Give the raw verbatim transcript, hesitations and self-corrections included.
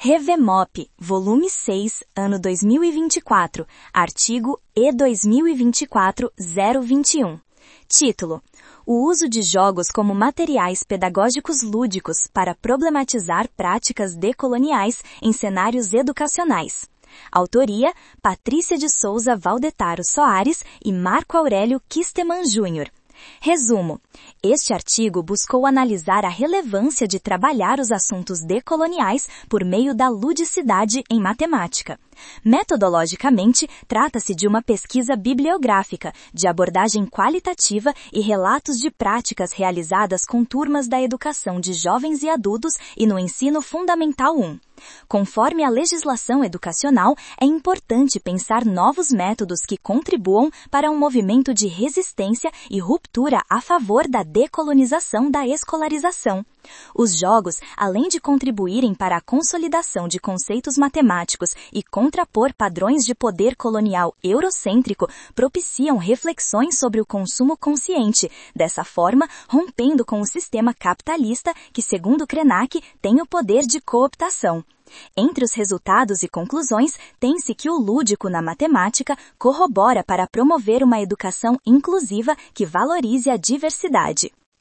Revemop, volume seis, ano dois mil e vinte e quatro, artigo E dois mil e vinte e quatro ponto zero vinte e um. Título: O uso de jogos como materiais pedagógicos lúdicos para problematizar práticas decoloniais em cenários educacionais. Autoria: Patrícia de Souza Valdetaro Soares e Marco Aurélio Kisteman Júnior Resumo: este artigo buscou analisar a relevância de trabalhar os assuntos decoloniais por meio da ludicidade em matemática. Metodologicamente, trata-se de uma pesquisa bibliográfica, de abordagem qualitativa e relatos de práticas realizadas com turmas da educação de jovens e adultos e no ensino fundamental um. Conforme a legislação educacional, é importante pensar novos métodos que contribuam para um movimento de resistência e ruptura a favor da decolonização da escolarização. Os jogos, além de contribuírem para a consolidação de conceitos matemáticos e contrapor padrões de poder colonial eurocêntrico, propiciam reflexões sobre o consumo consciente, dessa forma rompendo com o sistema capitalista que, segundo Krenak, tem o poder de cooptação. Entre os resultados e conclusões, tem-se que o lúdico na matemática corrobora para promover uma educação inclusiva que valorize a diversidade.